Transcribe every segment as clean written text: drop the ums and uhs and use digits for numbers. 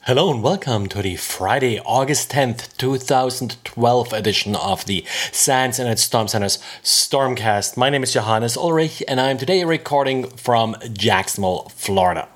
Hello and welcome to the Friday, August 10th, 2012 edition of the SANS Internet Storm Center's Stormcast. My name is Johannes Ulrich and I'm today recording from Jacksonville, Florida.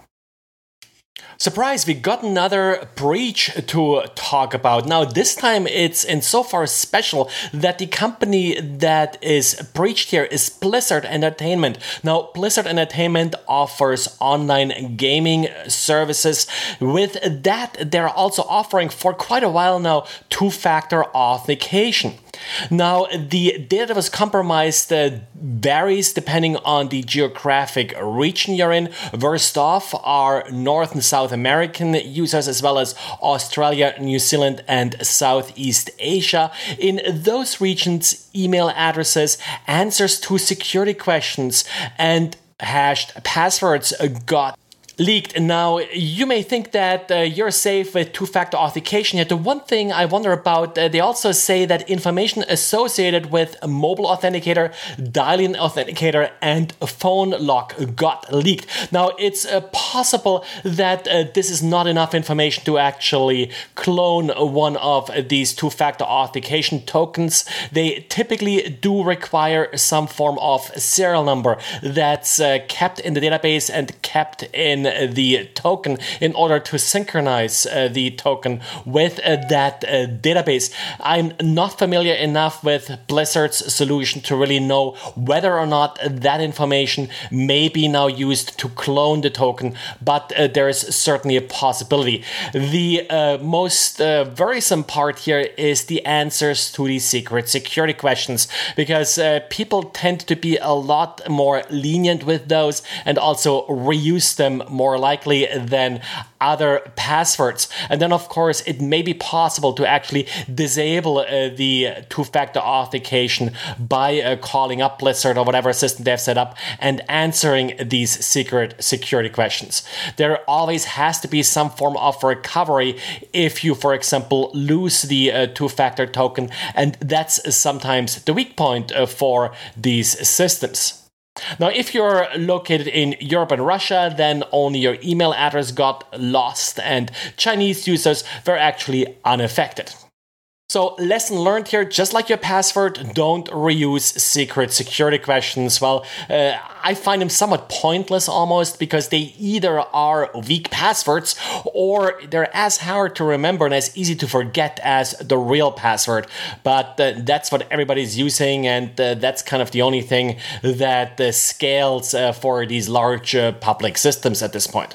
Surprise, we got another breach to talk about. Now, this time it's insofar special that the company that is breached here is Blizzard Entertainment. Now, Blizzard Entertainment offers online gaming services. With that, they're also offering for quite a while now two-factor authentication. Now, the data that was compromised varies depending on the geographic region you're in. Worst off are North and South American users, as well as Australia, New Zealand, and Southeast Asia. In those regions, email addresses, answers to security questions, and hashed passwords got leaked. Now, you may think that you're safe with two-factor authentication, yet the one thing I wonder about, they also say that information associated with a mobile authenticator, dial-in authenticator, and a phone lock got leaked. Now, it's possible that this is not enough information to actually clone one of these two-factor authentication tokens. They typically do require some form of serial number that's kept in the database and kept in the token in order to synchronize the token with that database. I'm not familiar enough with Blizzard's solution to really know whether or not that information may be now used to clone the token, but there is certainly a possibility. The most worrisome part here is the answers to these secret security questions, because people tend to be a lot more lenient with those and also reuse them more likely than other passwords. And then, of course, it may be possible to actually disable the two-factor authentication by calling up Blizzard or whatever system they've set up and answering these secret security questions. There always has to be some form of recovery if you, for example, lose the two-factor token, and that's sometimes the weak point for these systems. Now, if you're located in Europe and Russia, then only your email address got lost and Chinese users were actually unaffected. So, lesson learned here, just like your password, don't reuse secret security questions. Well, I find them somewhat pointless almost, because they either are weak passwords or they're as hard to remember and as easy to forget as the real password. But that's what everybody's using, and that's kind of the only thing that scales for these large public systems at this point.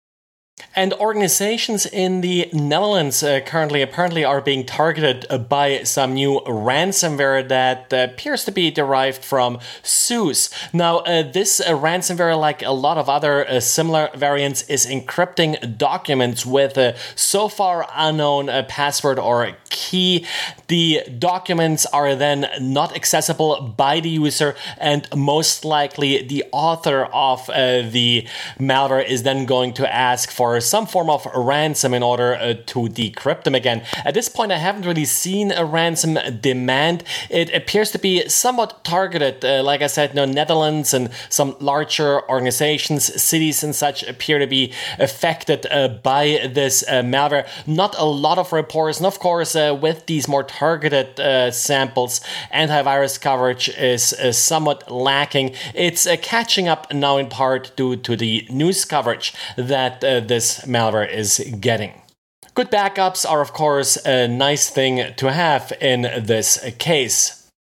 And organizations in the Netherlands currently apparently are being targeted by some new ransomware that appears to be derived from SUSE. Now, this ransomware, like a lot of other similar variants, is encrypting documents with a so far unknown password or key. The documents are then not accessible by the user, and most likely the author of the malware is then going to ask for some form of ransom in order to decrypt them again. At this point, I haven't really seen a ransom demand. It appears to be somewhat targeted. Like I said, Netherlands and some larger organizations, cities and such appear to be affected by this malware. Not a lot of reports, and of course, with these more targeted samples, antivirus coverage is somewhat lacking. It's catching up now in part due to the news coverage that this malware is getting. Good backups are, of course, a nice thing to have in this case.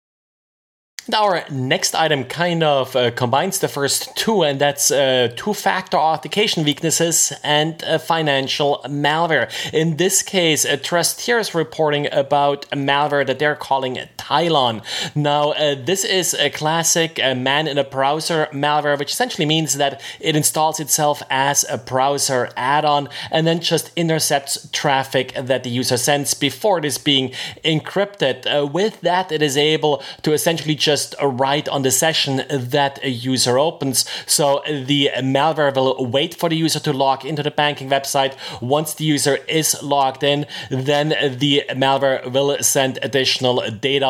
Our next item kind of combines the first two, and that's two-factor authentication weaknesses and financial malware. In this case, Trusteer is reporting about a malware that they're calling Tylon. Now, this is a classic man-in-a-browser malware, which essentially means that it installs itself as a browser add-on and then just intercepts traffic that the user sends before it is being encrypted. With that, it is able to essentially just write on the session that a user opens. So the malware will wait for the user to log into the banking website. Once the user is logged in, then the malware will send additional data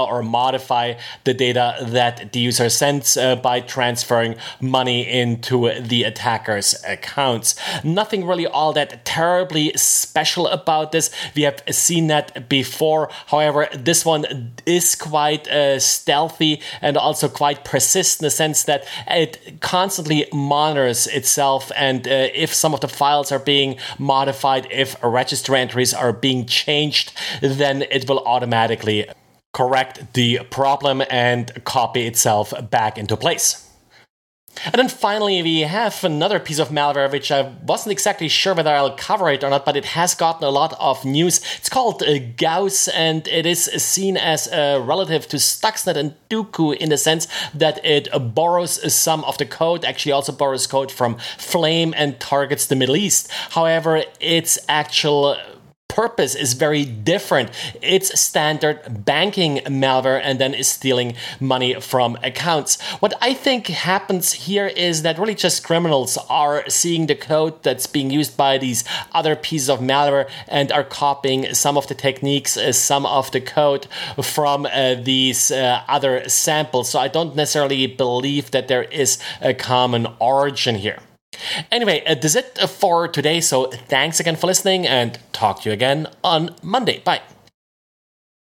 or modify the data that the user sends by transferring money into the attacker's accounts. Nothing really all that terribly special about this. We have seen that before. However, this one is quite stealthy and also quite persistent in the sense that it constantly monitors itself, and if some of the files are being modified, if registry entries are being changed, then it will automatically correct the problem and copy itself back into place. And then finally, we have another piece of malware which I wasn't exactly sure whether I'll cover it or not, but it has gotten a lot of news. It's called Gauss, and it is seen as a relative to Stuxnet and Duqu in the sense that it borrows some of the code, actually also borrows code from Flame and targets the Middle East. However, its actual purpose is very different. It's standard banking malware and then is stealing money from accounts. What I think happens here is that really just criminals are seeing the code that's being used by these other pieces of malware and are copying some of the techniques, some of the code from these other samples. So I don't necessarily believe that there is a common origin here. Anyway, that's it for today. So thanks again for listening and talk to you again on Monday. Bye.